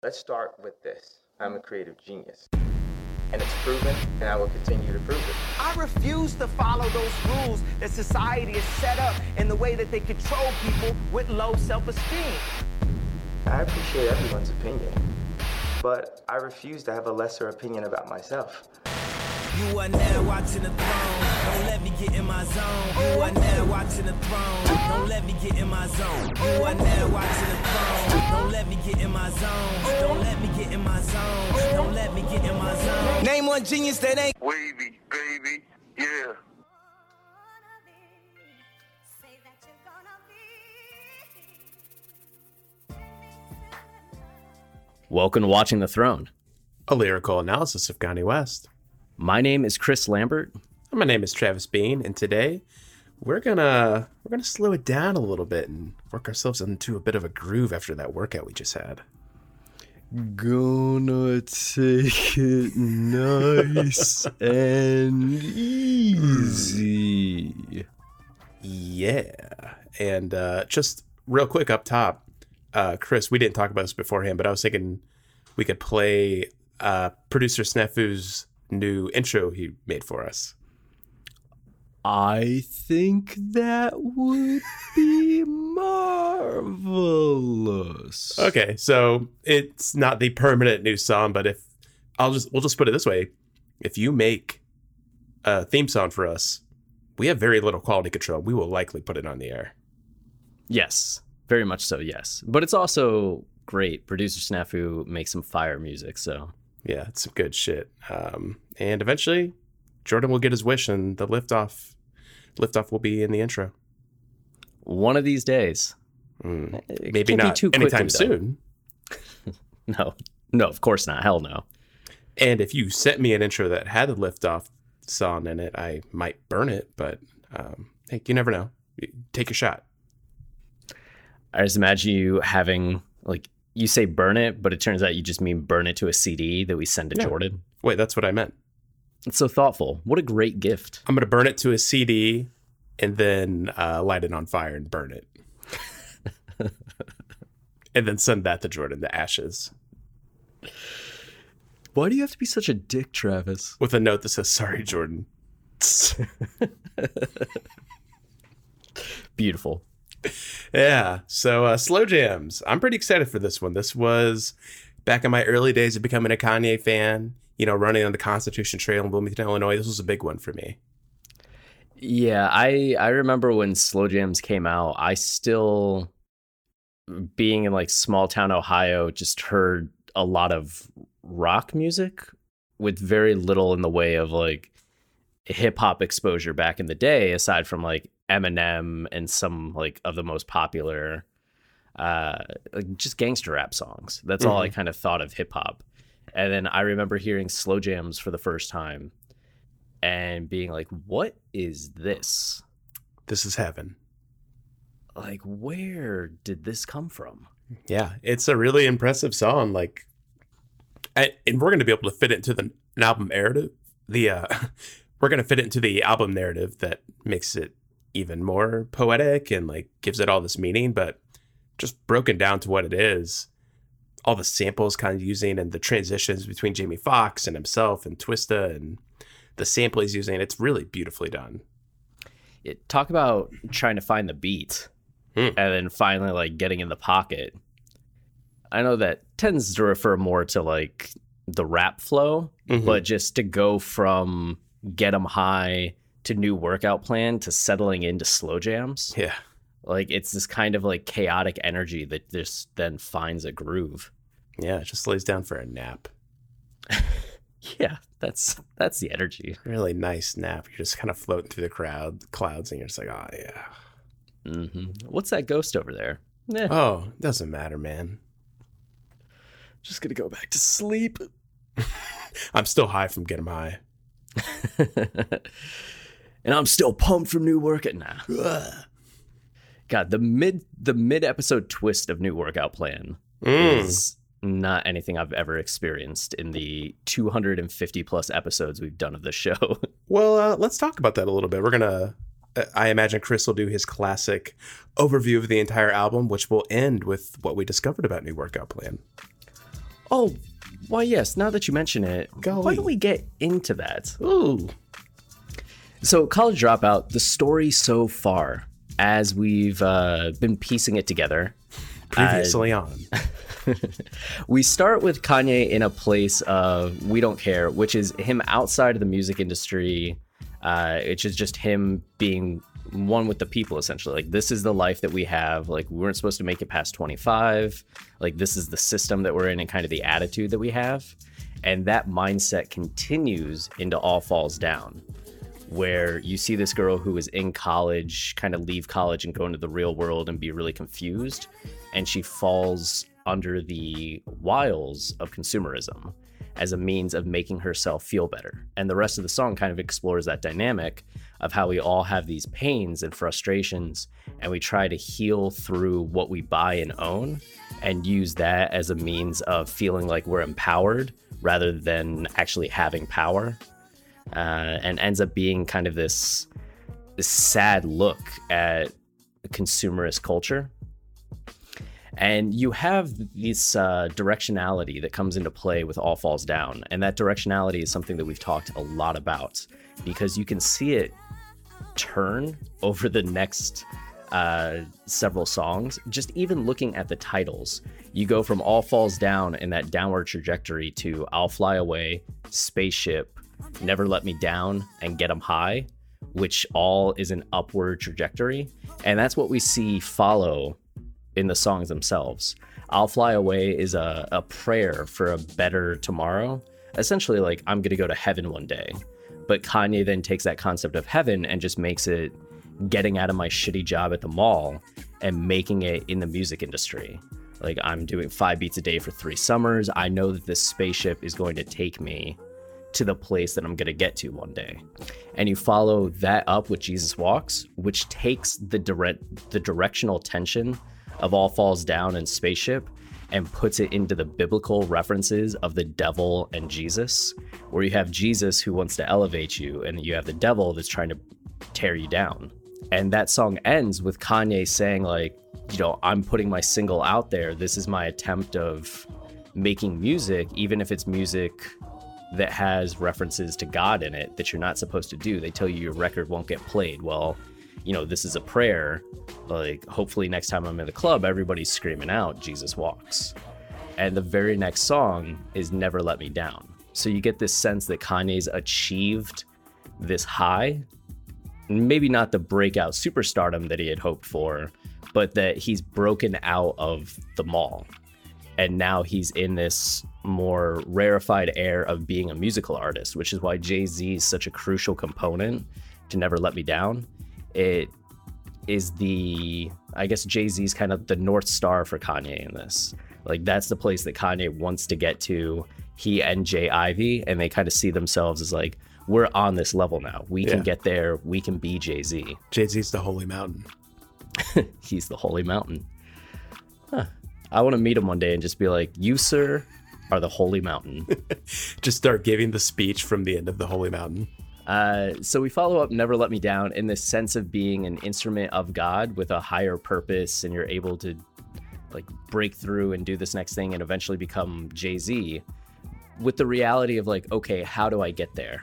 Let's start with this. I'm a creative genius. And it's proven, and I will continue to prove it. I refuse to follow those rules that society has set up in the way that they control people with low self-esteem. I appreciate everyone's opinion, but I refuse to have a lesser opinion about myself. You are now watching the throne. Don't let me get in my zone. You are now watching the throne. Don't let me get in my zone. You are now watching the throne. Don't let me get in my zone. Don't let me get in my zone. Don't let me get in my zone. Name one genius that ain't wavy, baby. Yeah. Welcome to Watching the Throne, a lyrical analysis of Kanye West. My name is Chris Lambert. And my name is Travis Bean, and today we're gonna slow it down a little bit and work ourselves into a bit of a groove after that workout we just had. Gonna take it nice and easy. Yeah. And just real quick up top, Chris, we didn't talk about this beforehand, but I was thinking we could play producer Snafu's new intro he made for us. I think that would be marvelous. Okay, so it's not the permanent new song, but we'll just put it this way. If you make a theme song for us, we have very little quality control. We will likely put it on the air. Yes, very much so, yes. But it's also great. Producer Snafu makes some fire music, so... Yeah, it's some good shit. And eventually, Jordan will get his wish, and the liftoff will be in the intro. One of these days. Maybe not anytime soon. No, of course not. Hell no. And if you sent me an intro that had the liftoff song in it, I might burn it. But hey, you never know. Take a shot. I just imagine you having you say burn it, but it turns out you just mean burn it to a CD that we send to Jordan. Wait, that's what I meant. It's so thoughtful. What a great gift. I'm going to burn it to a CD and then light it on fire and burn it. And then send that to Jordan, the ashes. Why do you have to be such a dick, Travis? With a note that says, sorry, Jordan. Beautiful. Yeah, so Slow Jams. I'm pretty excited for this one. This was back in my early days of becoming a Kanye fan, running on the Constitution Trail in Bloomington, Illinois. This was a big one for me. Yeah, I remember when Slow Jams came out, I still, being in small town Ohio, just heard a lot of rock music with very little in the way of hip hop exposure back in the day, aside from Eminem and some of the most popular just gangster rap songs. That's all I kind of thought of hip hop. And then I remember hearing Slow Jams for the first time and being like, what is this? This is heaven. Where did this come from? Yeah, it's a really impressive song. And we're going to be able to fit it into an album narrative. We're going to fit it into the album narrative that makes it even more poetic and gives it all this meaning, but just broken down to what it is, all the samples kind of using and the transitions between Jamie Foxx and himself and Twista and the sample he's using, it's really beautifully done. Talk about trying to find the beat and then finally getting in the pocket. I know that tends to refer more to the rap flow, but just to go from Get 'em High to New Workout Plan to settling into Slow Jams. Yeah. It's this kind of chaotic energy that just then finds a groove. Yeah, it just lays down for a nap. Yeah, that's the energy. Really nice nap. You're just kind of floating through the clouds, and you're just oh, yeah. What's that ghost over there? Oh, doesn't matter, man. Just gonna go back to sleep. I'm still high from Get 'em High. And I'm still pumped from New Workout now. God, the mid episode twist of New Workout Plan is not anything I've ever experienced in the 250 plus episodes we've done of the show. Well, let's talk about that a little bit. I imagine Chris will do his classic overview of the entire album, which will end with what we discovered about New Workout Plan. Oh, why, yes, now that you mention it, why Golly. don't we get into that? Ooh. So, College Dropout, the story so far, as we've been piecing it together, Previously on. we start with Kanye in a place of we don't care, which is him outside of the music industry. It's just him being one with the people, essentially. Like, this is the life that we have. Like, we weren't supposed to make it past 25. Like, this is the system that we're in and kind of the attitude that we have. And that mindset continues into All Falls Down, where you see this girl who is in college, kind of leave college and go into the real world and be really confused. And she falls under the wiles of consumerism as a means of making herself feel better. And the rest of the song kind of explores that dynamic of how we all have these pains and frustrations, and we try to heal through what we buy and own and use that as a means of feeling like we're empowered rather than actually having power. And ends up being kind of this sad look at consumerist culture. And you have this directionality that comes into play with All Falls Down. And that directionality is something that we've talked a lot about, because you can see it turn over the next several songs. Just even looking at the titles, you go from All Falls Down in that downward trajectory to I'll Fly Away, Spaceship, Never Let Me Down, and Get 'Em High, which all is an upward trajectory. And that's what we see follow in the songs themselves. I'll Fly Away is a prayer for a better tomorrow. Essentially, like, I'm going to go to heaven one day. But Kanye then takes that concept of heaven and just makes it getting out of my shitty job at the mall and making it in the music industry. Like, I'm doing 5 beats a day for 3 summers. I know that this spaceship is going to take me to the place that I'm going to get to one day. And you follow that up with Jesus Walks, which takes the directional tension of All Falls Down and Spaceship and puts it into the biblical references of the devil and Jesus, where you have Jesus who wants to elevate you and you have the devil that's trying to tear you down. And that song ends with Kanye saying, like, you know, I'm putting my single out there. This is my attempt of making music, even if it's music that has references to God in it that you're not supposed to do. They tell you your record won't get played. Well, you know, this is a prayer. Like, hopefully next time I'm in the club, everybody's screaming out, Jesus Walks. And the very next song is Never Let Me Down. So you get this sense that Kanye's achieved this high, maybe not the breakout superstardom that he had hoped for, but that he's broken out of the mall. And now he's in this more rarefied air of being a musical artist, which is why Jay-Z is such a crucial component to Never Let Me Down. It is I guess Jay-Z's kind of the North Star for Kanye in this. Like, that's the place that Kanye wants to get to, he and Jay Ivy, and they kind of see themselves as like, we're on this level now. We can get there. We can be Jay-Z. Jay-Z's the holy mountain. He's the holy mountain. Huh. I want to meet him one day and just be like, you, sir, are the holy mountain. Just start giving the speech from the end of the holy mountain. So we follow up Never Let Me Down in this sense of being an instrument of God with a higher purpose, and you're able to, like, break through and do this next thing and eventually become Jay-Z, with the reality of, like, okay, how do I get there?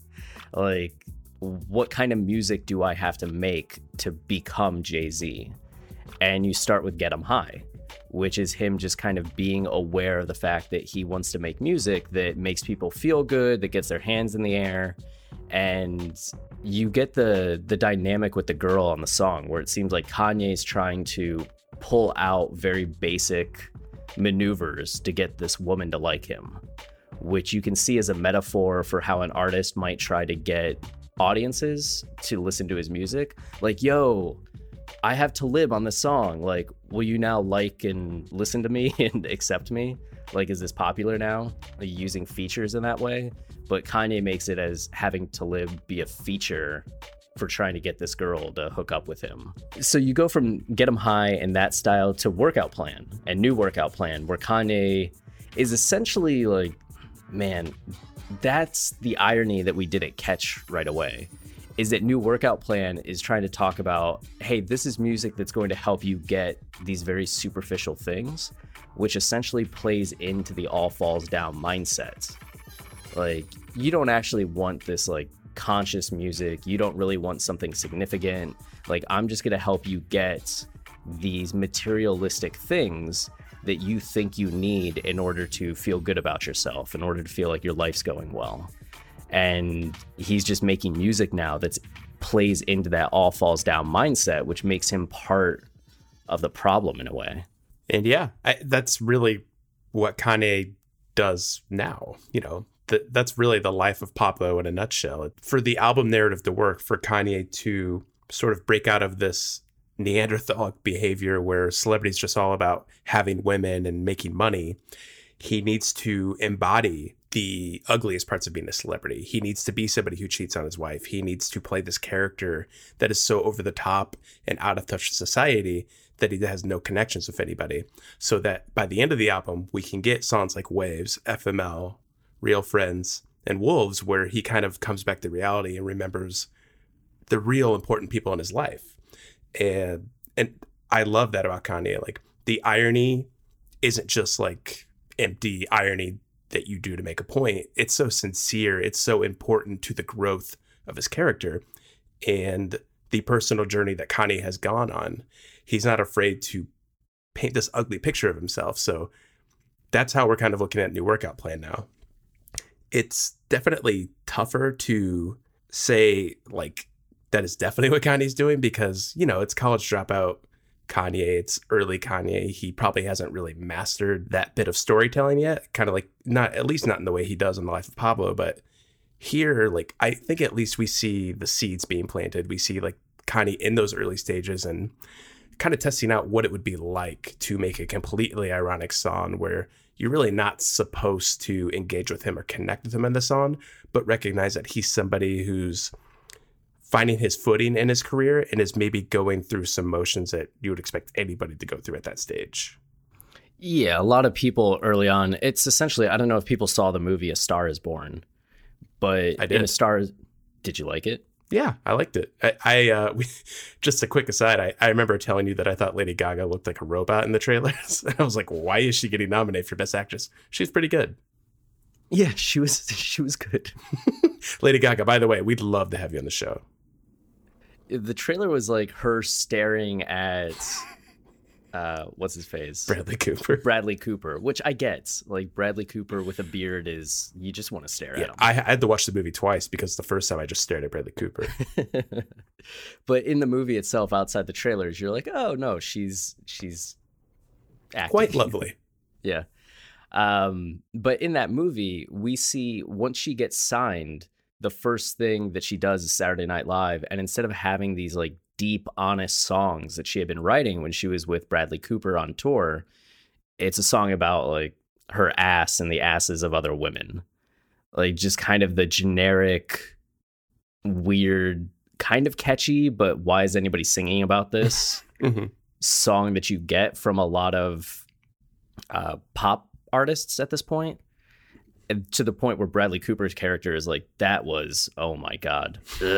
Like, what kind of music do I have to make to become Jay-Z? And you start with Get 'Em High, which is him just kind of being aware of the fact that he wants to make music that makes people feel good, that gets their hands in the air. And you get the dynamic with the girl on the song, where it seems like Kanye's trying to pull out very basic maneuvers to get this woman to like him, which you can see as a metaphor for how an artist might try to get audiences to listen to his music. Like, yo, I have Talib on this song. Like, will you now like and listen to me and accept me? Like, is this popular now? Like, using features in that way? But Kanye makes it as having Talib be a feature for trying to get this girl to hook up with him. So you go from Get 'Em High in that style to Workout Plan and New Workout Plan, where Kanye is essentially like, man, that's the irony that we didn't catch right away, is that New Workout Plan is trying to talk about, hey, this is music that's going to help you get these very superficial things, which essentially plays into the all falls down mindset. Like, you don't actually want this like conscious music. You don't really want something significant. Like, I'm just going to help you get these materialistic things that you think you need in order to feel good about yourself, in order to feel like your life's going well. And he's just making music now that plays into that all falls down mindset, which makes him part of the problem in a way. And yeah, that's really what Kanye does now. You know, that's really the life of Pablo in a nutshell. For the album narrative to work, for Kanye to sort of break out of this Neanderthal behavior where celebrity is just all about having women and making money, he needs to embody the ugliest parts of being a celebrity. He needs to be somebody who cheats on his wife. He needs to play this character that is so over the top and out of touch with society that he has no connections with anybody. So that by the end of the album, we can get songs like Waves, FML, Real Friends, and Wolves, where he kind of comes back to reality and remembers the real important people in his life. And I love that about Kanye. Like, the irony isn't just like empty irony that you do to make a point. It's so sincere. It's so important to the growth of his character and the personal journey that Kanye has gone on. He's not afraid to paint this ugly picture of himself. So that's how we're kind of looking at New Workout Plan now. It's definitely tougher to say like that is definitely what Kanye's doing because, you know, it's college dropout Kanye, it's early Kanye. He probably hasn't really mastered that bit of storytelling yet. Kind of like not in the way he does in The Life of Pablo, but here, like, I think at least we see the seeds being planted. We see like Kanye in those early stages and kind of testing out what it would be like to make a completely ironic song where you're really not supposed to engage with him or connect with him in the song, but recognize that he's somebody who's finding his footing in his career and is maybe going through some motions that you would expect anybody to go through at that stage. Yeah, a lot of people early on, it's essentially, I don't know if people saw the movie A Star is Born, but I did. In A Star, did you like it? Yeah, I liked it. Just a quick aside, I remember telling you that I thought Lady Gaga looked like a robot in the trailers. And I was like, why is she getting nominated for Best Actress? She's pretty good. Yeah, she was good. Lady Gaga, by the way, we'd love to have you on the show. The trailer was like her staring at what's his face? Bradley Cooper, which I get. Like, Bradley Cooper with a beard is, you just want to stare at him. I had to watch the movie twice because the first time I just stared at Bradley Cooper. But in the movie itself, outside the trailers, you're like, oh no, she's acting. Quite lovely. Yeah. But in that movie, we see once she gets signed, the first thing that she does is Saturday Night Live. And instead of having these like deep, honest songs that she had been writing when she was with Bradley Cooper on tour, it's a song about like her ass and the asses of other women. Like, just kind of the generic, weird, kind of catchy, but why is anybody singing about this song that you get from a lot of pop artists at this point. And to the point where Bradley Cooper's character is like, that was, oh my God.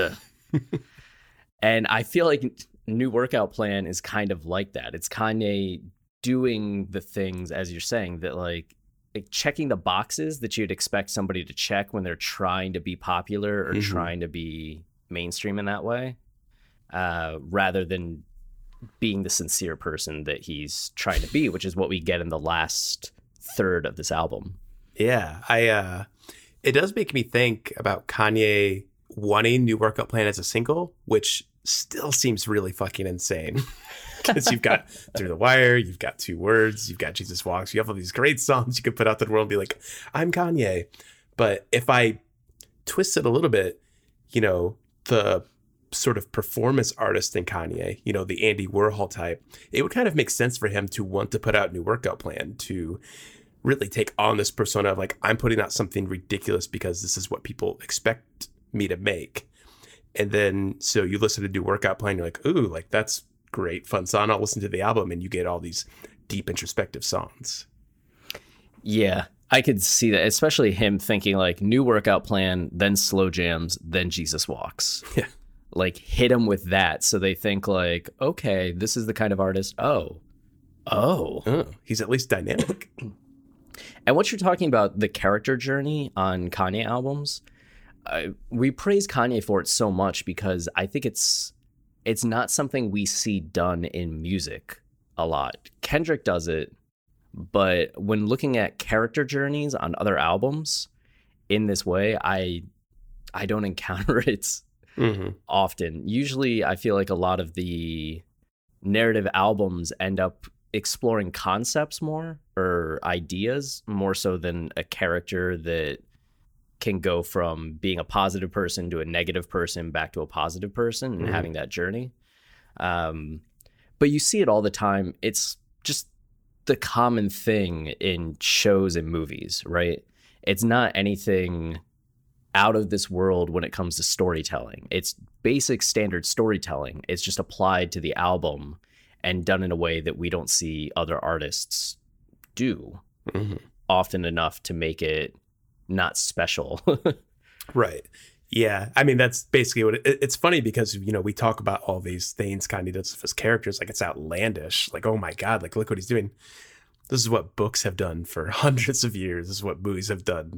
And I feel like New Workout Plan is kind of like that. It's Kanye doing the things, as you're saying, that like checking the boxes that you'd expect somebody to check when they're trying to be popular or trying to be mainstream in that way, rather than being the sincere person that he's trying to be, which is what we get in the last third of this album. Yeah, it does make me think about Kanye wanting New Workout Plan as a single, which still seems really fucking insane. Because you've got Through the Wire, you've got Two Words, you've got Jesus Walks, you have all these great songs you could put out to the world and be like, I'm Kanye. But if I twist it a little bit, you know, the sort of performance artist in Kanye, you know, the Andy Warhol type, it would kind of make sense for him to want to put out New Workout Plan, to really take on this persona of like, I'm putting out something ridiculous because this is what people expect me to make. And then so you listen to New Workout Plan, you're like, ooh, like that's great, fun song. I'll listen to the album, and you get all these deep introspective songs. Yeah, I could see that, especially him thinking like New Workout Plan, then Slow Jams, then Jesus Walks. Yeah. like hit them with that, so they think like, okay, this is the kind of artist. Oh, He's at least dynamic. and what you're talking about, the character journey on Kanye albums, we praise Kanye for it so much because I think it's not something we see done in music a lot. Kendrick does it, but when looking at character journeys on other albums in this way, I don't encounter it often. Usually I feel like a lot of the narrative albums end up exploring concepts more, or ideas more so than a character that can go from being a positive person to a negative person back to a positive person and having that journey. But you see it all the time. It's just the common thing in shows and movies, right? It's not anything out of this world when it comes to storytelling. It's basic standard storytelling. It's just applied to the album and done in a way that we don't see other artists do often enough to make it not special. Right. Yeah. I mean, that's basically what it's funny because, you know, we talk about all these things Kanye does with his characters. Like, it's outlandish. Like, oh my God, like, look what he's doing. This is what books have done for hundreds of years. This is what movies have done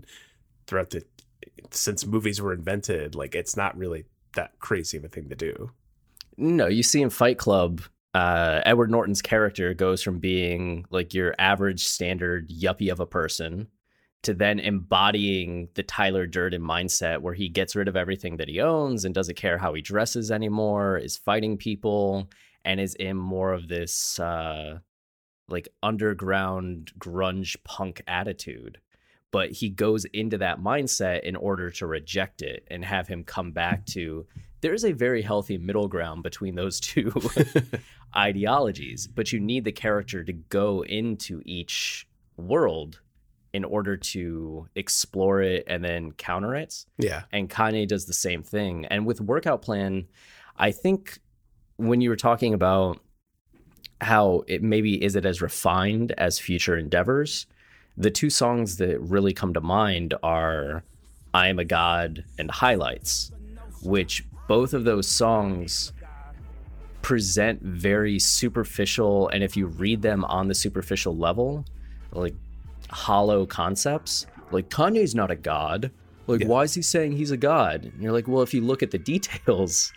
since movies were invented. Like, it's not really that crazy of a thing to do. No, you see in Fight Club, Edward Norton's character goes from being like your average standard yuppie of a person to then embodying the Tyler Durden mindset, where he gets rid of everything that he owns and doesn't care how he dresses anymore, is fighting people, and is in more of this like underground grunge punk attitude. But he goes into that mindset in order to reject it and have him come back to, there's a very healthy middle ground between those two ideologies, but you need the character to go into each world in order to explore it and then counter it. Yeah. And Kanye does the same thing. And with Workout Plan, I think when you were talking about how it maybe isn't as refined as future endeavors, the two songs that really come to mind are I Am a God and Highlights, which both of those songs present very superficial, and if you read them on the superficial level, like hollow concepts. Like, Kanye's not a god. Like, why is he saying he's a god? And you're like, well, if you look at the details,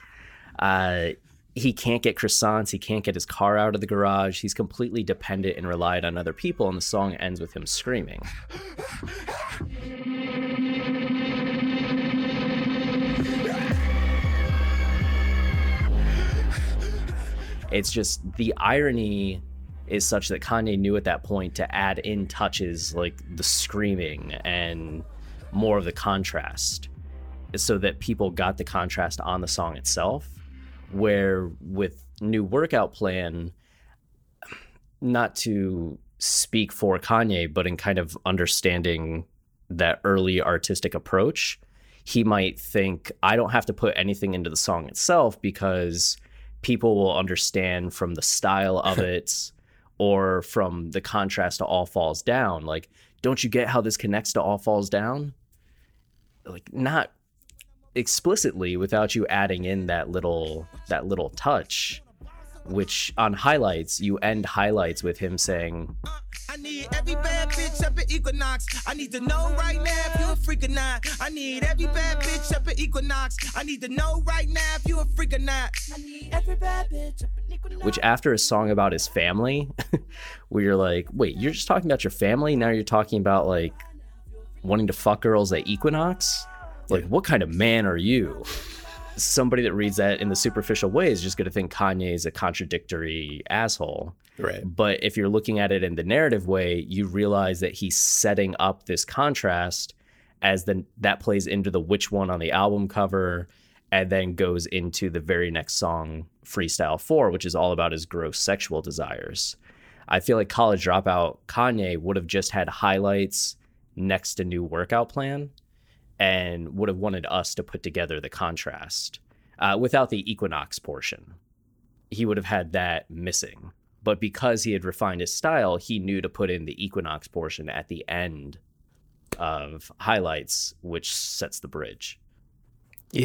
he can't get croissants, he can't get his car out of the garage, he's completely dependent and relied on other people, and the song ends with him screaming. It's just, the irony is such that Kanye knew at that point to add in touches like the screaming and more of the contrast, so that people got the contrast on the song itself. Where with New Workout Plan, not to speak for Kanye, but in kind of understanding that early artistic approach, he might think, I don't have to put anything into the song itself because people will understand from the style of it or from the contrast to All Falls Down. Like, don't you get how this connects to All Falls Down? Like, not explicitly, without you adding in that little touch, which on Highlights, you end Highlights with him saying, I need every bad bitch up at Equinox. I need to know right now if you a freak or not. I need every bad bitch up at Equinox. I need to know right now if you a freak or not. I need every bad bitch up at Equinox. Which, after a song about his family, where you're like, wait, you're just talking about your family? Now you're talking about like wanting to fuck girls at Equinox? Like, what kind of man are you? Somebody that reads that in the superficial way is just going to think Kanye's a contradictory asshole. Right. But if you're looking at it in the narrative way, you realize that he's setting up this contrast as that plays into the which one on the album cover, and then goes into the very next song, Freestyle 4, which is all about his gross sexual desires. I feel like College Dropout Kanye would have just had Highlights next to New Workout Plan, and would have wanted us to put together the contrast without the Equinox portion. He would have had that missing. But because he had refined his style, he knew to put in the Equinox portion at the end of Highlights, which sets the bridge. Yeah.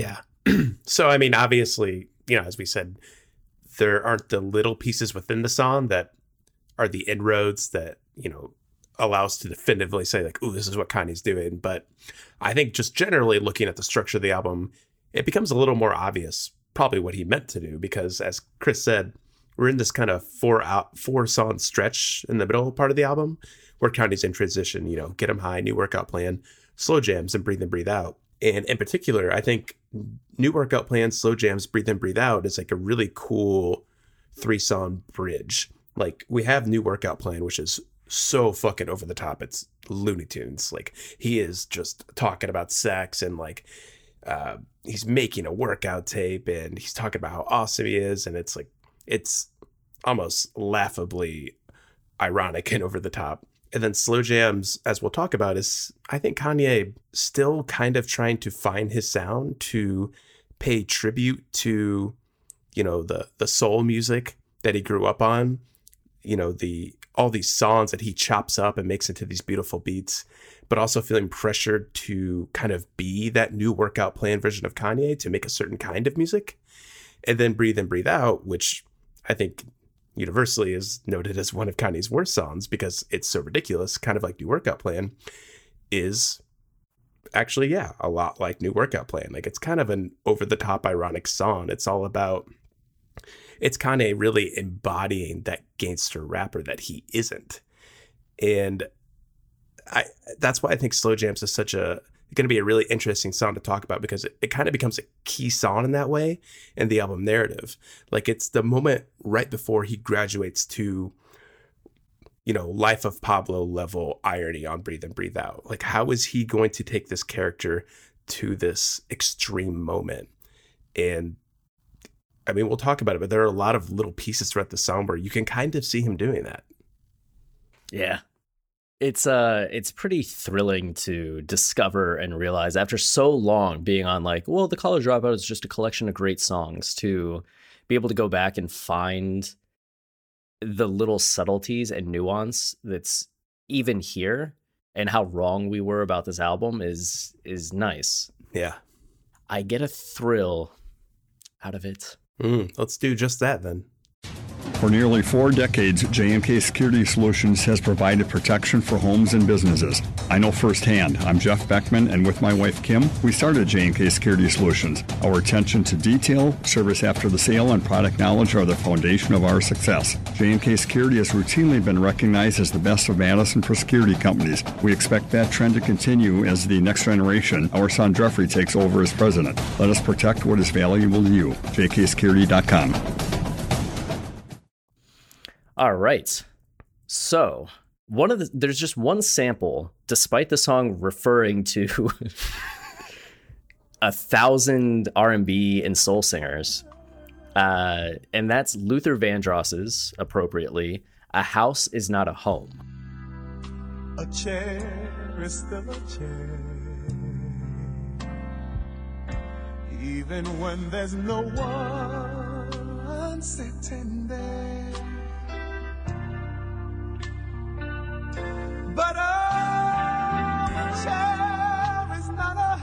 So, I mean, obviously, as we said, there aren't the little pieces within the song that are the inroads that, allow us to definitively say like, ooh, this is what Kanye's doing. But I think just generally looking at the structure of the album, it becomes a little more obvious probably what he meant to do, because as Chris said, we're in this kind of 4-song stretch in the middle part of the album where Kanye's in transition, Get 'Em High, New Workout Plan, Slow Jams, and Breathe In, Breathe Out. And in particular, I think New Workout Plan, Slow Jams, Breathe In, Breathe Out is like a really cool 3-song bridge. Like we have New Workout Plan, which is so fucking over the top. It's Looney Tunes. Like he is just talking about sex and like he's making a workout tape and he's talking about how awesome he is. And it's like, it's almost laughably ironic and over the top. And then Slow Jams, as we'll talk about, is I think Kanye still kind of trying to find his sound to pay tribute to, the soul music that he grew up on, all these songs that he chops up and makes into these beautiful beats, but also feeling pressured to kind of be that New Workout Plan version of Kanye to make a certain kind of music. And then Breathe In, Breathe Out, which I think universally is noted as one of Kanye's worst songs because it's so ridiculous, kind of like New Workout Plan, is actually, a lot like New Workout Plan. Like it's kind of an over-the-top ironic song. It's all about, it's Kanye really embodying that gangster rapper that he isn't. And that's why I think Slow Jams is going to be a really interesting song to talk about, because it kind of becomes a key song in that way in the album narrative. Like it's the moment right before he graduates to, Life of Pablo level irony on Breathe In, Breathe Out. Like how is he going to take this character to this extreme moment? And I mean, we'll talk about it, but there are a lot of little pieces throughout the song where you can kind of see him doing that. Yeah. It's pretty thrilling to discover and realize after so long being on like, well, The College Dropout is just a collection of great songs, to be able to go back and find the little subtleties and nuance that's even here, and how wrong we were about this album is nice. Yeah. I get a thrill out of it. Let's do just that then. For nearly 4 decades, J&K Security Solutions has provided protection for homes and businesses. I know firsthand. I'm Jeff Beckman, and with my wife Kim, we started J&K Security Solutions. Our attention to detail, service after the sale, and product knowledge are the foundation of our success. J&K Security has routinely been recognized as the best of Madison for security companies. We expect that trend to continue as the next generation, our son Jeffrey, takes over as president. Let us protect what is valuable to you. jksecurity.com. All right. So there's just one sample, despite the song referring to 1,000 R&B and soul singers. And that's Luther Vandross's, appropriately, A House Is Not a Home. A chair is still a chair, even when there's no one sitting there. But a chair is not a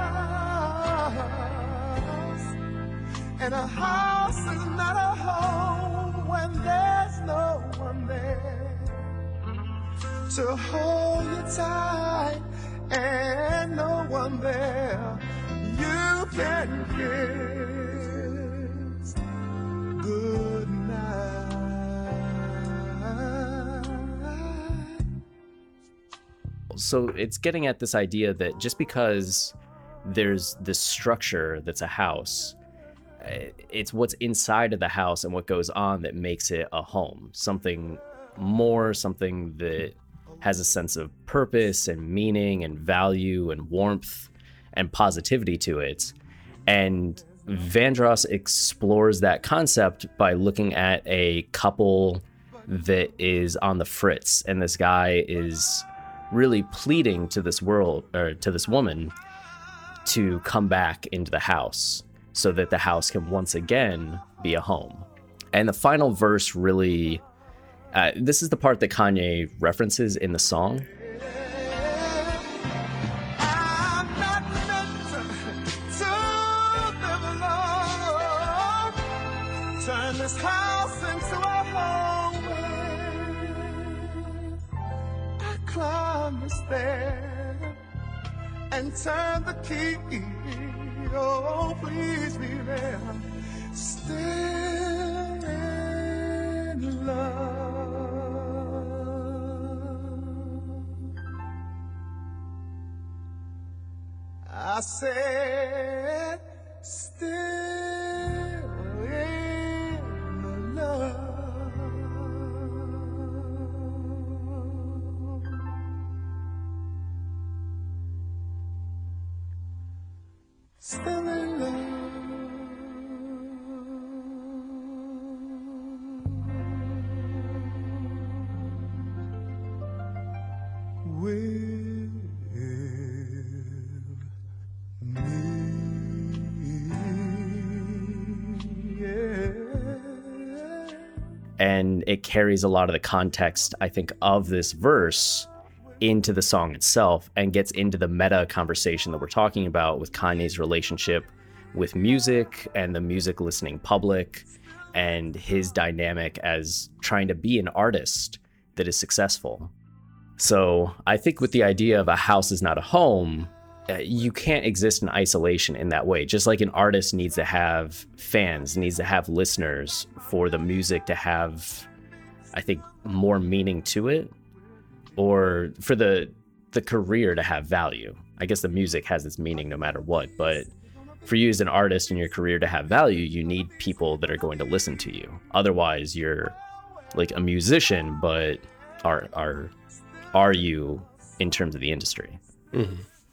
house, and a house is not a home when there's no one there to hold you tight, and no one there you can kiss good night. So it's getting at this idea that just because there's this structure that's a house, it's what's inside of the house and what goes on that makes it a home. Something more, something that has a sense of purpose and meaning and value and warmth and positivity to it. And Vandross explores that concept by looking at a couple that is on the fritz, and this guy is really pleading to this world, or to this woman, to come back into the house so that the house can once again be a home. And the final verse really, this is the part that Kanye references in the song. I'm not meant to promise there and turn the key. Oh, please be there. Still in love. I said, still in love. Still in love. With me, yeah. And it carries a lot of the context, I think, of this verse into the song itself and gets into the meta conversation that we're talking about with Kanye's relationship with music and the music listening public and his dynamic as trying to be an artist that is successful. So I think with the idea of a house is not a home, you can't exist in isolation in that way. Just like an artist needs to have fans, needs to have listeners for the music to have, I think, more meaning to it, or for the career to have value. I guess the music has its meaning no matter what, but for you as an artist in your career to have value, you need people that are going to listen to you. Otherwise, you're like a musician, but are you in terms of the industry? Mm-hmm.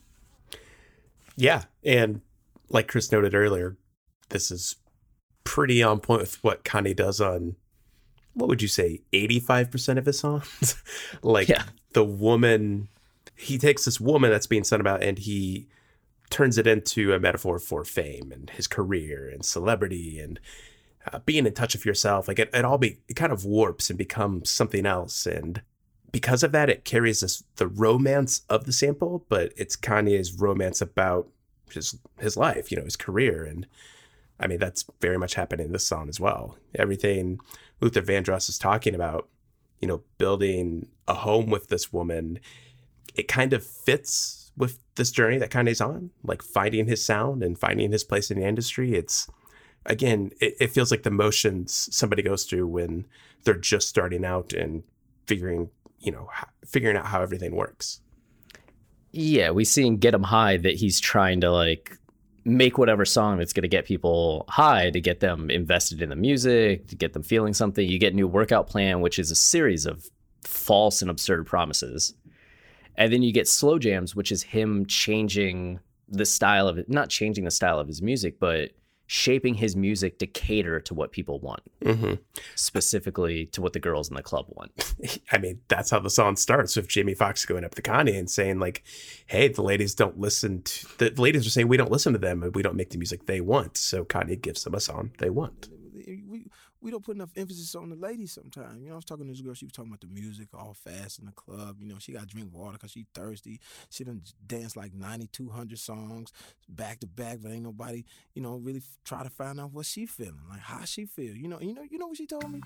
Yeah, and like Chris noted earlier, this is pretty on point with what Kanye does on, what would you say, 85% of his songs? Like, yeah. The woman, he takes this woman that's being sung about and he turns it into a metaphor for fame and his career and celebrity and being in touch with yourself. Like it kind of warps and becomes something else. And because of that, it carries the romance of the sample, but it's Kanye's romance about his life, his career. And I mean, that's very much happening in this song as well. Everything Luther Vandross is talking about, building a home with this woman, it kind of fits with this journey that Kanye's on, like finding his sound and finding his place in the industry. It's, again, it feels like the motions somebody goes through when they're just starting out and figuring out how everything works. Yeah, we see in Get 'Em High that he's trying to like make whatever song that's going to get people high, to get them invested in the music, to get them feeling something. You get New Workout Plan, which is a series of false and absurd promises. And then you get Slow Jams, which is him changing the style of it, not changing the style of his music, but shaping his music to cater to what people want, specifically to what the girls in the club want. I mean, that's how the song starts, with Jamie Foxx going up to Kanye and saying like, hey, the ladies are saying we don't listen to them and we don't make the music they want. So Kanye gives them a song they want. We don't put enough emphasis on the ladies sometimes. I was talking to this girl, she was talking about the music all fast in the club. She got to drink water because she's thirsty. She done danced like 9,200 songs back to back, but ain't nobody, really try to find out what she feeling, like how she feel. You know what she told me?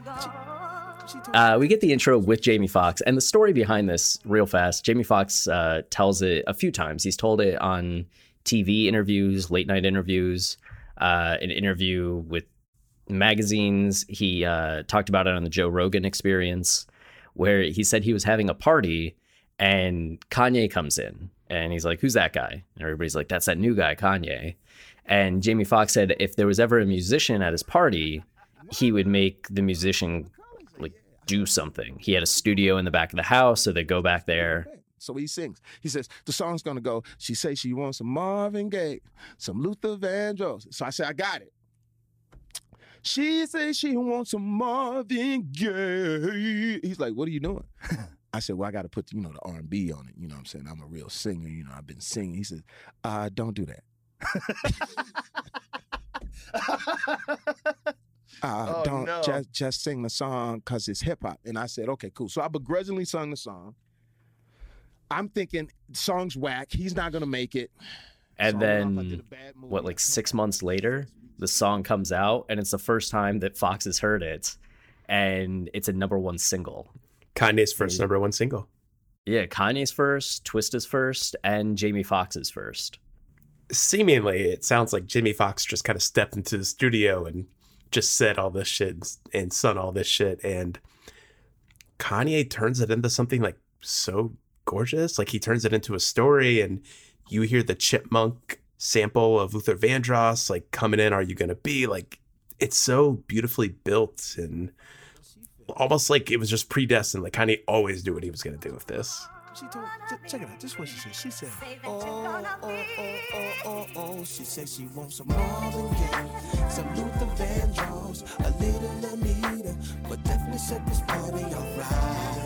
She told me. We get the intro with Jamie Foxx, and the story behind this real fast. Jamie Foxx tells it a few times. He's told it on TV interviews, late night interviews, an interview with magazines. He talked about it on the Joe Rogan Experience, where he said he was having a party and Kanye comes in and he's like, who's that guy? And everybody's like, that's that new guy, Kanye. And Jamie Foxx said if there was ever a musician at his party, he would make the musician like do something. He had a studio in the back of the house, so they go back there. So he sings. He says, the song's going to go, she says she wants some Marvin Gaye, some Luther Vandross. So I said, I got it. She says she wants some Marvin Gaye. He's like, what are you doing? I said, well, I got to put, the R&B on it. You know what I'm saying? I'm a real singer. I've been singing. He says, don't do that. Just sing the song because it's hip hop. And I said, okay, cool. So I begrudgingly sung the song. I'm thinking, song's whack. He's not going to make it. And then, 6 months later, the song comes out, and it's the first time that Fox has heard it, and it's a #1 single. Kanye's first #1 single. Yeah, Kanye's first, Twista's first, and Jamie Foxx's first. Seemingly, it sounds like Jamie Foxx just kind of stepped into the studio and just said all this shit and sung all this shit. And Kanye turns it into something like so gorgeous. Like he turns it into a story, and you hear the chipmunk sample of Luther Vandross like coming in. Are you gonna be like? It's so beautifully built and almost like it was just predestined. Like Kanye always knew what he was gonna do with this. She told, check it out. This is what she said. She said, oh. She said she wants some Marvin Gaye, some Luther Vandross, a little Anita, but definitely set this party alright.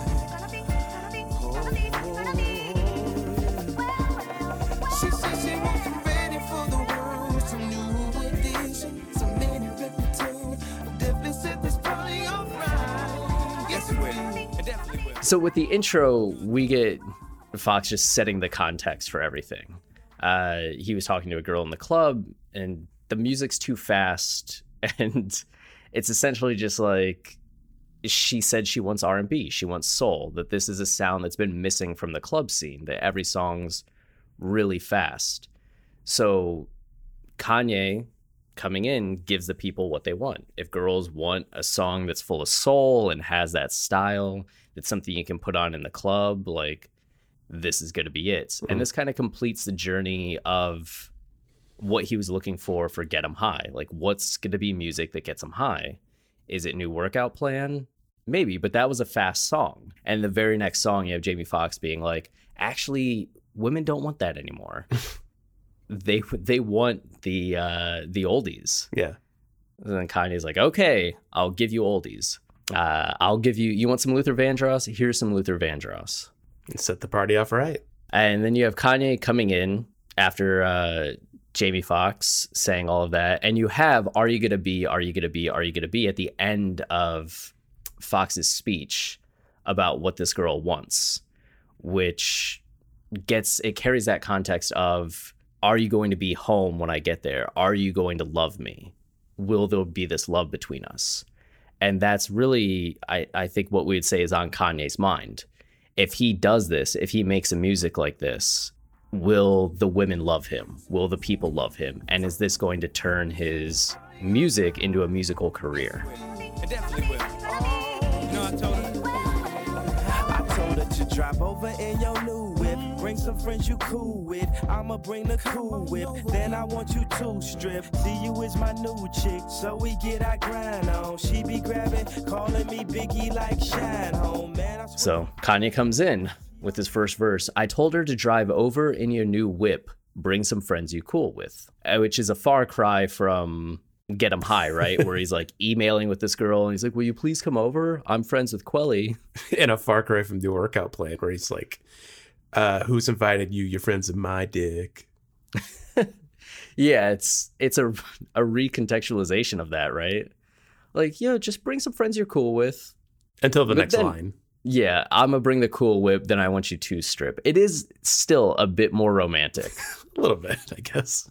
She said she wants some ready for the world, some new edition, some mini repertoire, definitely set this party alright. Yes, it will. It definitely will. So with the intro, we get Fox just setting the context for everything. He was talking to a girl in the club, and the music's too fast, and it's essentially just like she said she wants R&B, she wants soul, that this is a sound that's been missing from the club scene, that every song's really fast. So Kanye coming in gives the people what they want. If girls want a song that's full of soul and has that style, that's something you can put on in the club, like this is going to be it. Mm-hmm. And this kind of completes the journey of what he was looking for Get 'Em High. Like, what's going to be music that gets him high? Is it new workout plan? Maybe, but that was a fast song. And the very next song, you have Jamie Foxx being like, actually, women don't want that anymore. They want the oldies. Yeah. And then Kanye's like, okay, I'll give you oldies. I'll give you want some Luther Vandross? Here's some Luther Vandross. And set the party off right. And then you have Kanye coming in after Jamie Foxx saying all of that. And you have, are you going to be at the end of Fox's speech about what this girl wants, which carries that context of, are you going to be home when I get there? Are you going to love me? Will there be this love between us? And that's really, I think, what we would say is on Kanye's mind. If he does this, if he makes a music like this, will the women love him? Will the people love him? And is this going to turn his music into a musical career? It definitely will. You know, I told her to drop over in your new whip. Bring some friends you cool with. I'ma bring the cool whip. Then I want you to strip. See you is my new chick. So we get our grind on. She be grabbing, calling me Biggie like Shine Home, man. So Kanye comes in with his first verse. I told her to drive over in your new whip. Bring some friends you cool with. Which is a far cry from Get 'Em High, right? Where he's like emailing with this girl and he's like, will you please come over? I'm friends with Quelly. And a far cry from the workout plan where he's like, who's invited you? Your friends of my dick. Yeah, it's a recontextualization of that, right? Like, just bring some friends you're cool with. Until the next line. Yeah, I'm going to bring the cool whip, then I want you to strip. It is still a bit more romantic. A little bit, I guess.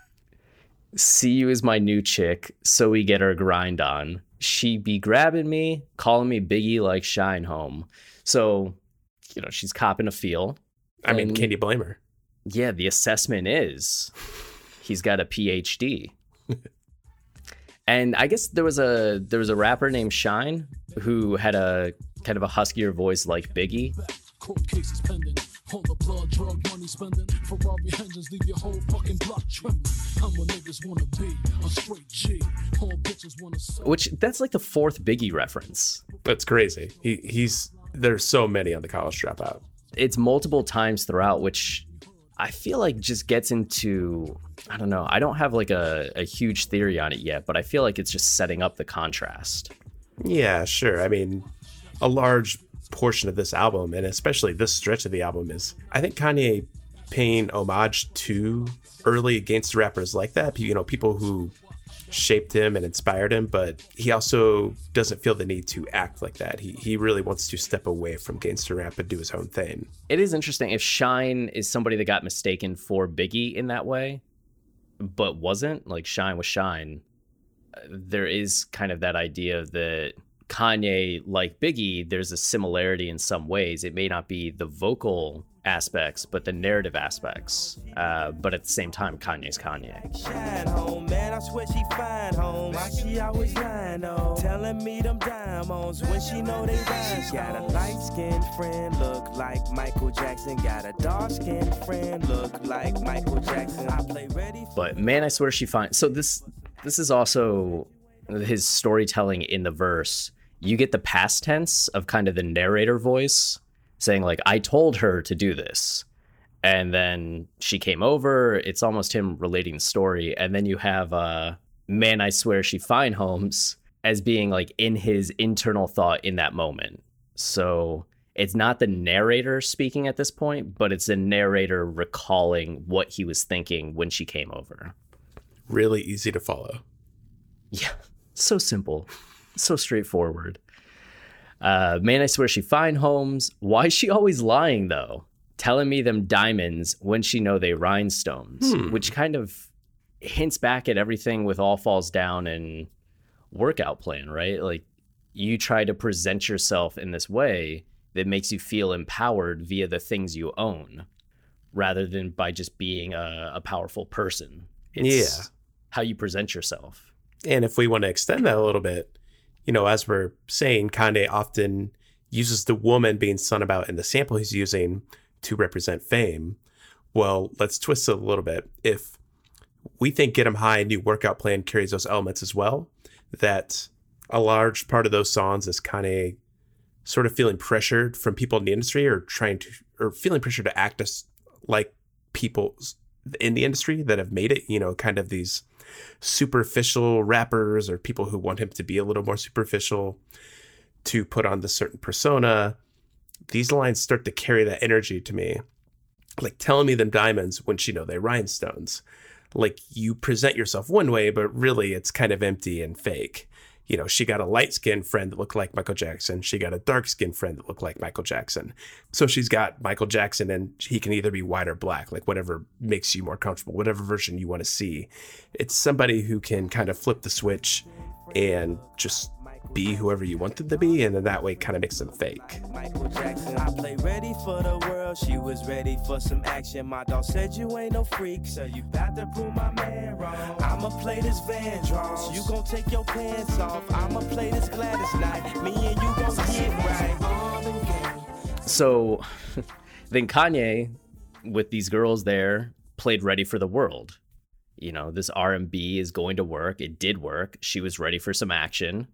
See you as my new chick, so we get our grind on. She be grabbing me, calling me Biggie like Shine Home. So, she's copping a feel. I mean, can you blame her? Yeah, the assessment is he's got a PhD. And I guess there was a rapper named Shine who had a kind of a huskier voice like Biggie. Court cases pending. All the blood, drug money spending. Ferrari engines leave your whole fucking block trembling. I'm what niggas wanna be, a straight G. All bitches wanna say. Which, that's like the fourth Biggie reference. That's crazy. There's so many on the College Dropout. It's multiple times throughout, which I feel like just gets into, I don't know. I don't have like a huge theory on it yet, but I feel like it's just setting up the contrast. Yeah, sure. I mean, a large portion of this album, and especially this stretch of the album, is I think Kanye paying homage to early gangster rappers like that, people who shaped him and inspired him, but he also doesn't feel the need to act like that. He really wants to step away from gangster rap and do his own thing. It is interesting if Shine is somebody that got mistaken for Biggie in that way, but wasn't, like Shine was Shine. There is kind of that idea that Kanye, like Biggie, there's a similarity in some ways. It may not be the vocal aspects, but the narrative aspects. But at the same time, Kanye's Kanye. Shine home, man, I swear she fine home. Why she always lying on? Telling me them diamonds when she know they rhyme. She got a light-skinned friend, look like Michael Jackson. Got a dark-skinned friend, look like Michael Jackson. I play ready for... But man, I swear she fine. So this is also his storytelling in the verse. You get the past tense of kind of the narrator voice saying like, I told her to do this. And then she came over. It's almost him relating the story. And then you have man, I swear she fine Holmes as being like in his internal thought in that moment. So it's not the narrator speaking at this point, but it's the narrator recalling what he was thinking when she came over. Really easy to follow. Yeah, so simple. So straightforward. Man, I swear she fine Holmes. Why is she always lying, though? Telling me them diamonds when she know they rhinestones, which kind of hints back at everything with All Falls Down and Workout Plan, right? Like, you try to present yourself in this way that makes you feel empowered via the things you own, rather than by just being a powerful person. It's how you present yourself. And if we want to extend that a little bit, you know, as we're saying, Kanye often uses the woman being sung about in the sample he's using to represent fame. Well, let's twist it a little bit. If we think Get 'Em High, New Workout Plan carries those elements as well, that a large part of those songs is Kanye sort of feeling pressured from people in the industry or feeling pressure to act as like people in the industry that have made it, you know, kind of these superficial rappers or people who want him to be a little more superficial to put on this certain persona. These lines start to carry that energy to me. Like telling me them diamonds when she know they rhinestones. Like you present yourself one way, but really it's kind of empty and fake. You know, she got a light-skinned friend that looked like Michael Jackson. She got a dark-skinned friend that looked like Michael Jackson. So she's got Michael Jackson and he can either be white or black, like whatever makes you more comfortable, whatever version you want to see. It's somebody who can kind of flip the switch and just be whoever you want them to be, and then that way kind of makes them fake. Michael Jackson, I play ready for the world. She was ready for some action. My dog said you ain't no freak, so you got to prove my man wrong. I'ma play this Vandross. You gon' take your pants off. I'ma play this Gladys Knight. Me and you gon' get right. So then Kanye, with these girls there, played Ready for the World. You know, this R&B is going to work. It did work. She was ready for some action.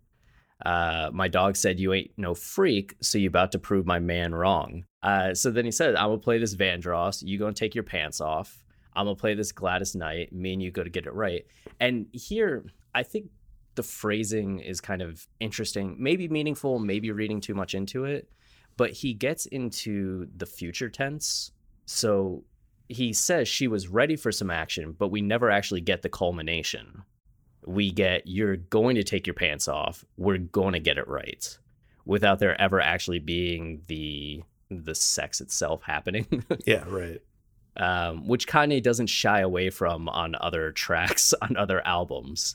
My dog said, you ain't no freak, so you about to prove my man wrong. So then he said, I'm going to play this Vandross. You going to take your pants off. I'm going to play this Gladys Knight. Me and you go to get it right. And here, I think the phrasing is kind of interesting, maybe meaningful, maybe reading too much into it. But he gets into the future tense. So he says she was ready for some action, but we never actually get the culmination. We get, you're going to take your pants off. We're going to get it right, without there ever actually being the sex itself happening. Yeah, right. Which Kanye doesn't shy away from on other tracks, on other albums.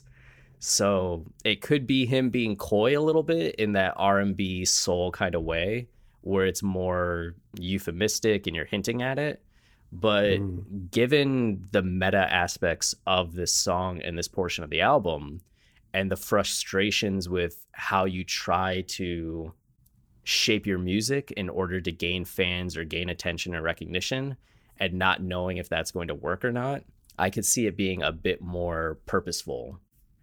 So it could be him being coy a little bit in that R&B soul kind of way, where it's more euphemistic and you're hinting at it. But given the meta aspects of this song and this portion of the album and the frustrations with how you try to shape your music in order to gain fans or gain attention or recognition and not knowing if that's going to work or not, I could see it being a bit more purposeful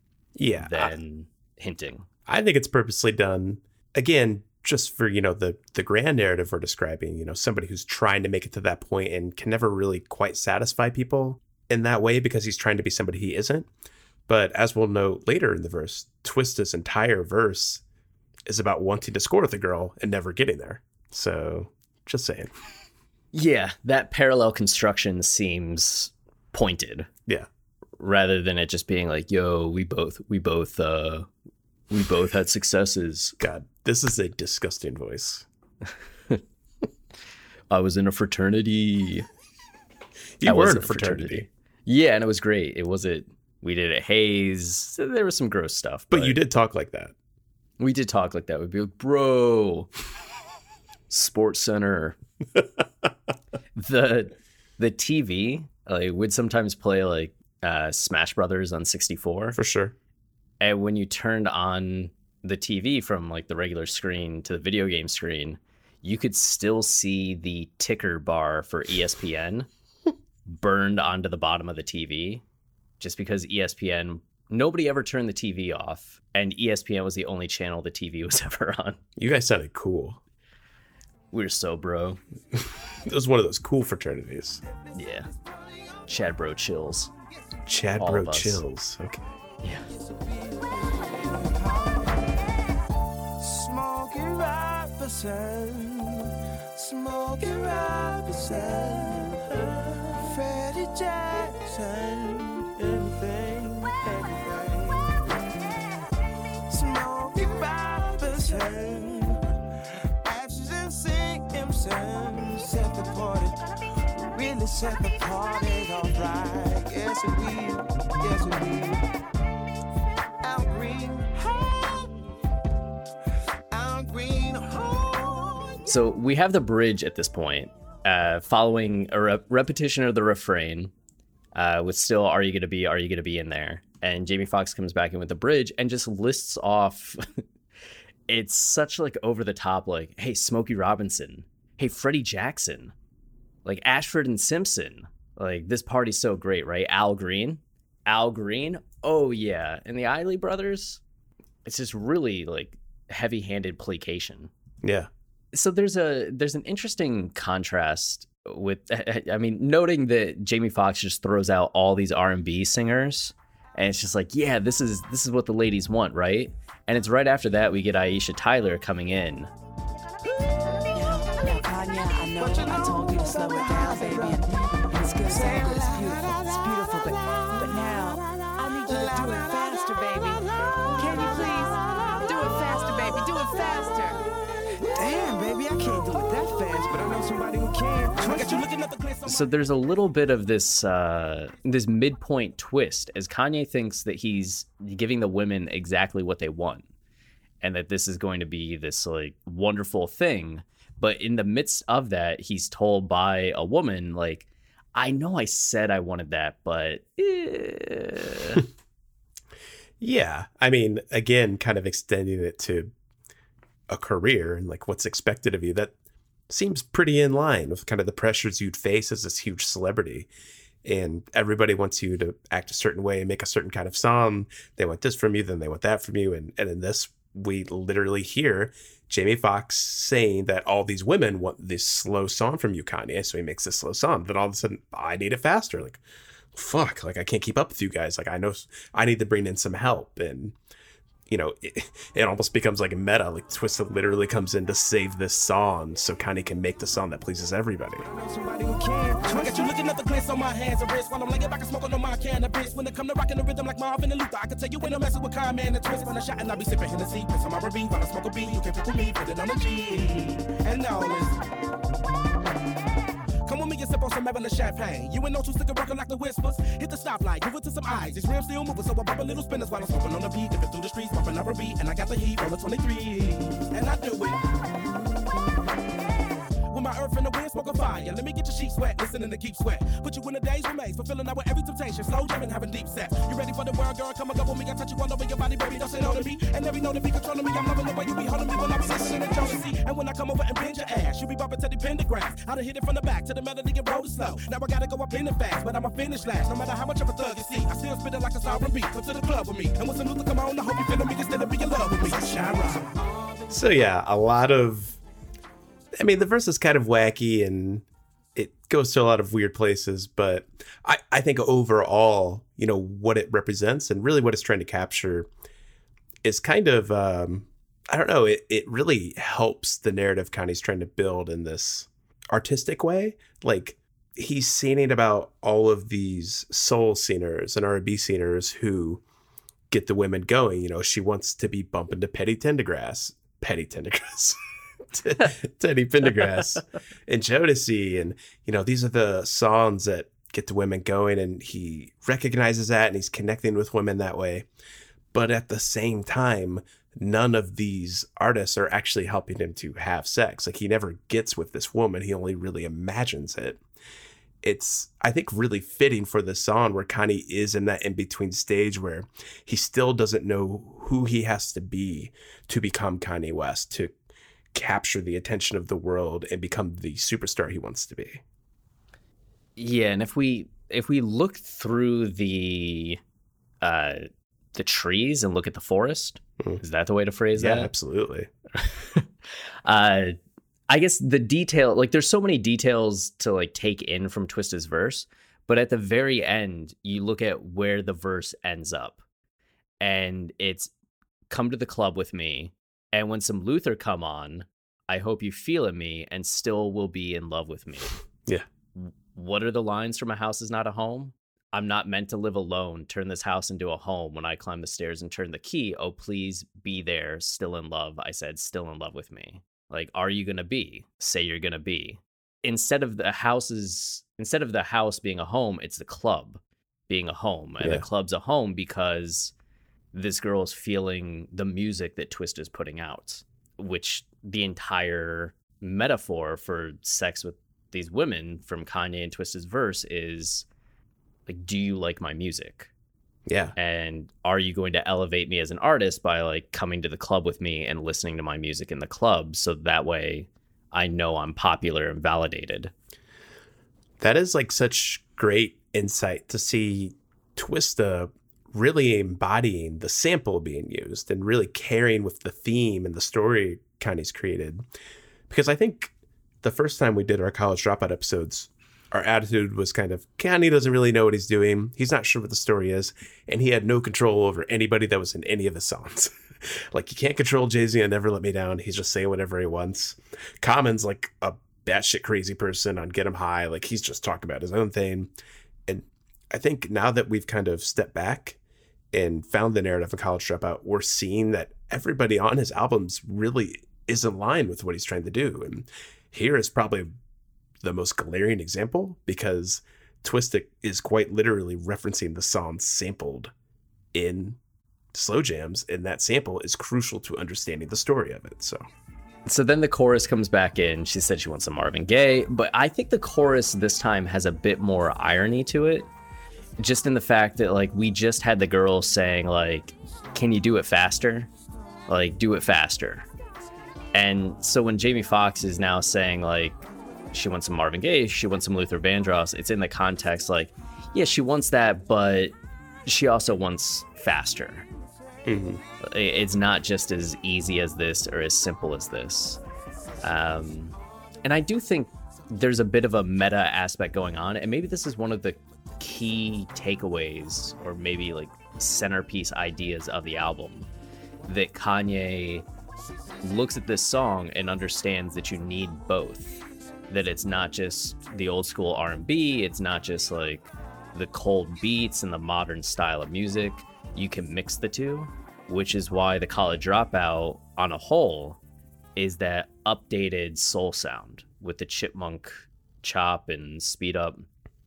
than hinting. I think it's purposely done, again, just for, you know, the grand narrative we're describing, you know, somebody who's trying to make it to that point and can never really quite satisfy people in that way because he's trying to be somebody he isn't. But as we'll note later in the verse, Twista's entire verse is about wanting to score with a girl and never getting there. So just saying. Yeah, that parallel construction seems pointed. Yeah. Rather than it just being like, yo, we both had successes. God, this is a disgusting voice. I was in a fraternity. You were in a fraternity. Yeah, and it was great. We did it at Hayes. There was some gross stuff. But you did talk like that. We did talk like that. We'd be like, bro, Sports Center. The TV would sometimes play like Smash Brothers on 64. For sure. And when you turned on the TV from like the regular screen to the video game screen, you could still see the ticker bar for ESPN burned onto the bottom of the TV, just because ESPN, nobody ever turned the TV off, and ESPN was the only channel the TV was ever on. You guys sounded cool. We're so bro. It was one of those cool fraternities. Yeah. Chad Bro Chills. Chad All Bro of us. Chills. Okay. Yeah. Smoking Robinson, Smoking Robinson, Freddie Jackson, everything. Smoking Robinson, Ashes and Simpson, set the party, really set the party off right. Yes, it will, yes, it will. Al Green, So we have the bridge at this point, following a repetition of the refrain, with still, are you going to be in there? And Jamie Foxx comes back in with the bridge and just lists off, it's such like over the top, like, hey, Smokey Robinson, hey, Freddie Jackson, like Ashford and Simpson, like this party's so great, right? Al Green, oh yeah. And the Isley Brothers, it's just really like heavy-handed placation. Yeah. So there's an interesting contrast with, I mean, noting that Jamie Foxx just throws out all these R&B singers, and it's just like, yeah, this is what the ladies want, right? And it's right after that we get Aisha Tyler coming in. Kanye, I know I told you to slow it down, baby. And it's good, it's all good, it's beautiful. But now I need you to do it faster, baby. Can you please do it faster, baby? Do it faster. Damn, baby, I can't do it that fast, but I know somebody who can. I got you looking at the glitz on So there's a little bit of this this midpoint twist as Kanye thinks that he's giving the women exactly what they want, and that this is going to be this like wonderful thing. But in the midst of that, he's told by a woman, like, I know I said I wanted that, but Yeah. I mean, again, kind of extending it to a career and like what's expected of you. That seems pretty in line with kind of the pressures you'd face as this huge celebrity. And everybody wants you to act a certain way and make a certain kind of song. They want this from you, then they want that from you. And in this, we literally hear Jamie Foxx saying that all these women want this slow song from you, Kanye. So he makes this slow song. Then all of a sudden, I need it faster. Like, fuck, like I can't keep up with you guys. Like I know I need to bring in some help. And, you know, it almost becomes like a meta. Like Twista literally comes in to save this song so Kanye can make the song that pleases everybody. somebody who can. I got you looking at the glitz on my hands and wrists while I'm laying back and smoking on my cannabis. When it come to rocking the rhythm like Marvin and Luther, I can tell you when I'm messing with Kanye and the twist. When I shot and I be sipping Hennessy, piss on my R&B while I smoke a beat. You can pick with me, put it on the G. And now listen. Come with me and sip on some Evelyn champagne. You ain't no two sticker rockin' like the whispers. Hit the stoplight, give it to some eyes. These rims still moving, so I pop a little spinners while I'm smoking on the beat. Dipping through the streets, popping up a beat, and I got the heat on the 23. And I do it. With my earth and the wind, smoke a fire. Let me get your sheets wet, listening to keep sweat. Put you in the days remains, fulfilling out with every temptation. Slow jamming, having deep sex. You ready for the world, girl? Come and go with me. I touch you all over your body, baby. Don't say no to me. And every know to be controlling me. I'm loving the way you be holding me when I be listening to jealousy. And when I come over and bend your ass, you be bumping to the pentagram. I done hit it from the back to the melody and roll it slow. Now I gotta go up in it fast, but I'ma finish last. No matter how much of a thug you see, I still spit it like a sovereign beat. Come to the club with me. And when some Luther come on, I hope you feeling me instead of be in love with me. Shine right. So yeah, a lot of, I mean, the verse is kind of wacky and it goes to a lot of weird places, but I think overall, you know, what it represents and really what it's trying to capture is kind of, I don't know, it really helps the narrative Kanye's trying to build in this artistic way. Like he's singing about all of these soul singers and R&B singers who get the women going. You know, she wants to be bumping to Teddy Pendergrass, Teddy Pendergrass and Jodeci. And, you know, these are the songs that get the women going, and he recognizes that and he's connecting with women that way. But at the same time, none of these artists are actually helping him to have sex. Like, he never gets with this woman. He only really imagines it. It's, I think, really fitting for the song where Kanye is in that in-between stage where he still doesn't know who he has to be to become Kanye West, to capture the attention of the world and become the superstar he wants to be. Yeah, and if we look through the trees and look at the forest, is that the way to phrase that? Yeah, absolutely. I guess the detail, like, there's so many details to like take in from Twista's verse, but at the very end, you look at where the verse ends up, and it's "Come to the club with me, and when some Luther come on, I hope you feel in me and still will be in love with me." Yeah. What are the lines from "A House Is Not a Home"? "I'm not meant to live alone. Turn this house into a home. When I climb the stairs and turn the key, oh, please be there. Still in love." I said, "Still in love with me." Like, are you going to be? Say you're going to be. Instead of the house being a home, it's the club being a home. And the club's a home because this girl is feeling the music that Twista is putting out, which the entire metaphor for sex with these women from Kanye and Twista's verse is, like, do you like my music? Yeah. And are you going to elevate me as an artist by like coming to the club with me and listening to my music in the club, so that way I know I'm popular and validated? That is like such great insight to see Twista really embodying the sample being used and really carrying with the theme and the story Kanye's created. Because I think the first time we did our College Dropout episodes, our attitude was kind of, Kanye doesn't really know what he's doing. He's not sure what the story is. And he had no control over anybody that was in any of his songs. Like, you can't control Jay-Z and Never Let Me Down. He's just saying whatever he wants. Common's like a batshit crazy person on Get 'Em High. Like, he's just talking about his own thing. And I think now that we've kind of stepped back and found the narrative of College Dropout, we're seeing that everybody on his albums really is in line with what he's trying to do. And here is probably the most glaring example, because Twista is quite literally referencing the song sampled in Slow Jams, and that sample is crucial to understanding the story of it. So then the chorus comes back in. She said she wants some Marvin Gaye, but I think the chorus this time has a bit more irony to it, just in the fact that, like, we just had the girl saying, like, can you do it faster? Like, do it faster. And so when Jamie Foxx is now saying, like, she wants some Marvin Gaye, she wants some Luther Vandross, it's in the context like, yeah, she wants that, but she also wants faster. Mm-hmm. It's not just as easy as this or as simple as this. And I do think there's a bit of a meta aspect going on, and maybe this is one of the key takeaways, or maybe like centerpiece ideas of the album, that Kanye looks at this song and understands that you need both. That it's not just the old school R&B, it's not just like the cold beats and the modern style of music. You can mix the two, which is why the College Dropout on a whole is that updated soul sound with the chipmunk chop and speed up.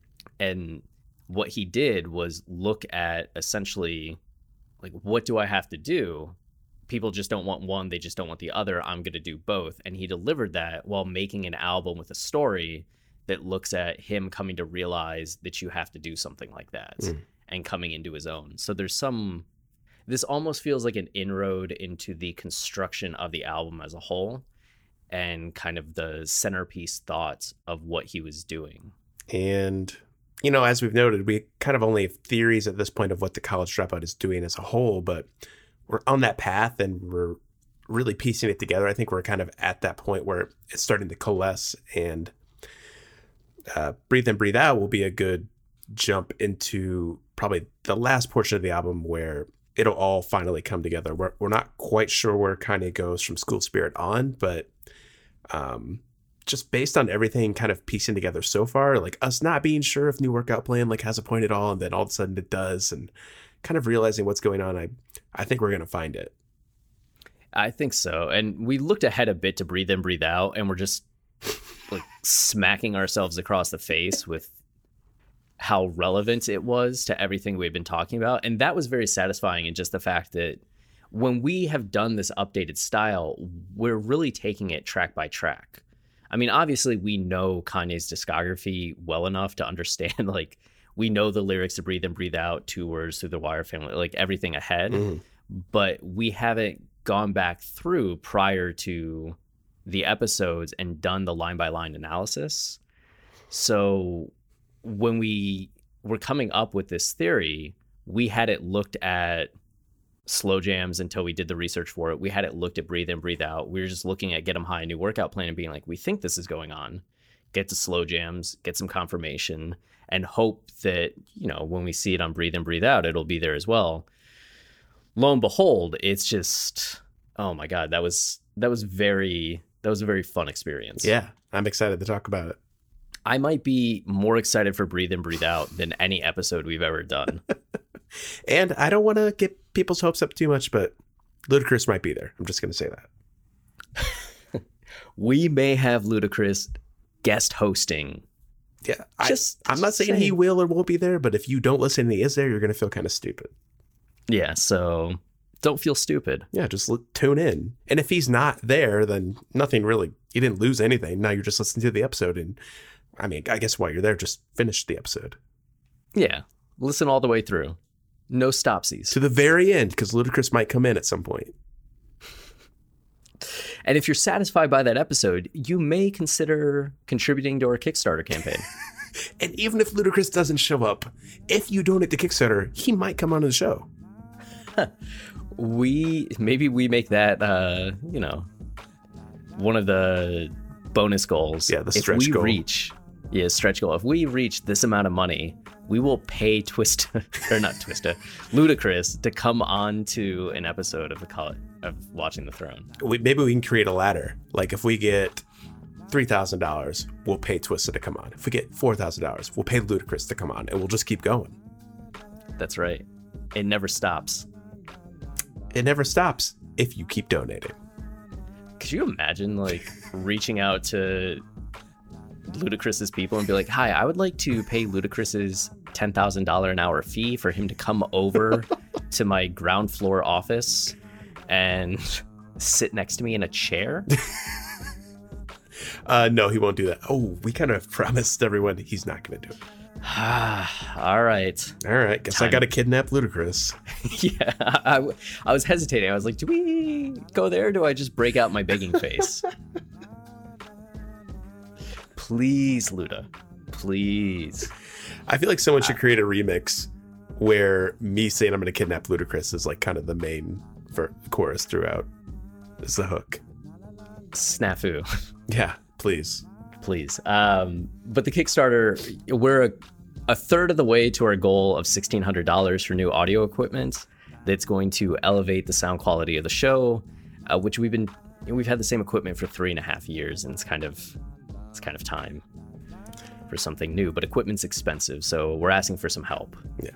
And what he did was look at essentially, like, what do I have to do? People just don't want one, they just don't want the other. I'm going to do both. And he delivered that while making an album with a story that looks at him coming to realize that you have to do something like that and coming into his own. So this almost feels like an inroad into the construction of the album as a whole and kind of the centerpiece thoughts of what he was doing. And, you know, as we've noted, we kind of only have theories at this point of what the College Dropout is doing as a whole, but we're on that path and we're really piecing it together. I think we're kind of at that point where it's starting to coalesce, and Breathe In, Breathe Out will be a good jump into probably the last portion of the album where it'll all finally come together. We're not quite sure where Kanye goes from School Spirit on, but just based on everything kind of piecing together so far, like us not being sure if New Workout Plan like has a point at all, and then all of a sudden it does, and kind of realizing what's going on, I think we're going to find it. I think so. And we looked ahead a bit to Breathe In, Breathe Out, and we're just like smacking ourselves across the face with how relevant it was to everything we've been talking about. And that was very satisfying in just the fact that when we have done this updated style, we're really taking it track by track. I mean, obviously we know Kanye's discography well enough to understand, like, we know the lyrics to Breathe In, Breathe Out, 2 Words, Through the Wire Family, like everything ahead, but we haven't gone back through prior to the episodes and done the line by line analysis. So when we were coming up with this theory, we had it looked at Slow Jams until we did the research for it. We had it looked at Breathe In, Breathe Out. We were just looking at Get 'Em High, a new workout plan, and being like, we think this is going on. Get to Slow Jams, get some confirmation, and hope that, you know, when we see it on Breathe In, Breathe Out, it'll be there as well. Lo and behold, it's just, oh my God, that was a very fun experience. Yeah, I'm excited to talk about it. I might be more excited for Breathe In, Breathe Out than any episode we've ever done. And I don't want to get people's hopes up too much, but Ludacris might be there. I'm just going to say that. We may have Ludacris guest hosting. Yeah, I'm not saying he will or won't be there, but if you don't listen and he is there, you're going to feel kind of stupid. Yeah, so don't feel stupid. Yeah, just tune in. And if he's not there, then nothing really, you didn't lose anything. Now you're just listening to the episode. And I mean, I guess while you're there, just finish the episode. Yeah, listen all the way through. No stopsies. To the very end, because Ludacris might come in at some point. And if you're satisfied by that episode, you may consider contributing to our Kickstarter campaign. And even if Ludacris doesn't show up, if you donate to Kickstarter, he might come on the show. Maybe we make that, one of the bonus goals. Yeah, the stretch goal. Stretch goal. If we reach this amount of money, we will pay Ludacris to come on to an episode of Watching the Throne. Maybe we can create a ladder. Like if we get $3,000, we'll pay Twista to come on. If we get $4,000, we'll pay Ludacris to come on, and we'll just keep going. That's right. It never stops. It never stops if you keep donating. Could you imagine like reaching out to Ludacris's people and be like, hi, I would like to pay Ludacris's $10,000 an hour fee for him to come over to my ground floor office and sit next to me in a chair? No, he won't do that. Oh, we kind of promised everyone he's not going to do it. All right. Guess I got to kidnap Ludacris. Yeah, I was hesitating. I was like, do we go there? Or do I just break out my begging face? Please, Luda. Please. I feel like someone should create a remix where me saying I'm going to kidnap Ludacris is like kind of the main chorus throughout. It's the hook. Snafu. Yeah, please. But the Kickstarter, we're a third of the way to our goal of $1,600 for new audio equipment that's going to elevate the sound quality of the show, which we've had the same equipment for 3.5 years, and it's kind of time for something new. But equipment's expensive, so we're asking for some help. Yeah.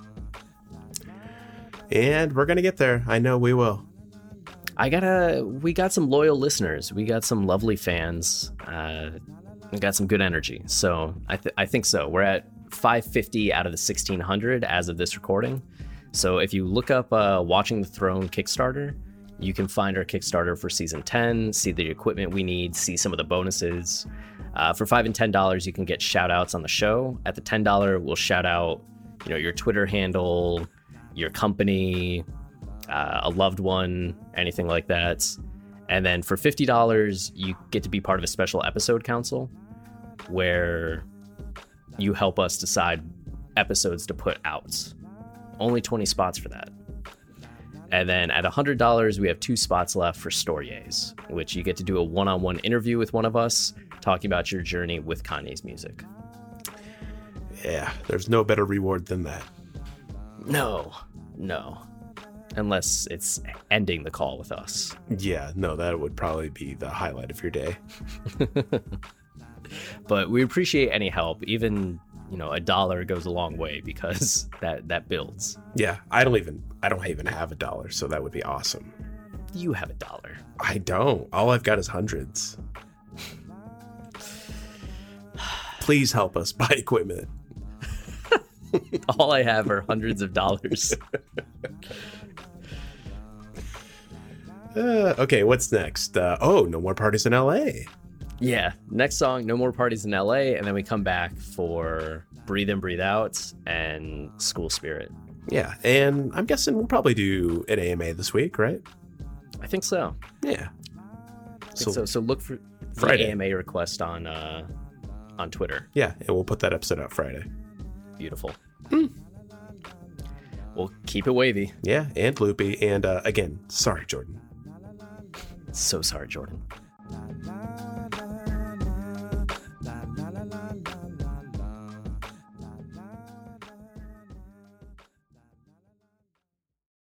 And we're gonna get there. I know we will. We got some loyal listeners. We got some lovely fans. We got some good energy. So I think so. We're at 550 out of the 1,600 as of this recording. So if you look up Watching the Throne Kickstarter, you can find our Kickstarter for season 10, see the equipment we need, see some of the bonuses. For $5 and $10, you can get shout outs on the show. At the $10, we'll shout out, your Twitter handle, your company, a loved one, anything like that. And then for $50, you get to be part of a special episode council where you help us decide episodes to put out. Only 20 spots for that. And then at $100, we have 2 spots left for Stories, which you get to do a one-on-one interview with one of us talking about your journey with Kanye's music. Yeah, there's no better reward than that. No. Unless it's ending the call with us. Yeah, no, that would probably be the highlight of your day. But we appreciate any help. Even, $1 goes a long way because that builds. Yeah, I don't even have $1, so that would be awesome. You have $1. I don't. All I've got is hundreds. Please help us buy equipment. All I have are hundreds of dollars. Okay, what's next? No More Parties in LA. Yeah, next song, No More Parties in LA, and then we come back for Breathe In, Breathe Out, and School Spirit. Yeah, and I'm guessing we'll probably do an AMA this week, right? I think so. Yeah. So look for Friday. the AMA request on Twitter. Yeah, and we'll put that episode out Friday. Beautiful. We'll keep it wavy. Yeah, and loopy. And again, sorry, Jordan. So sorry, Jordan.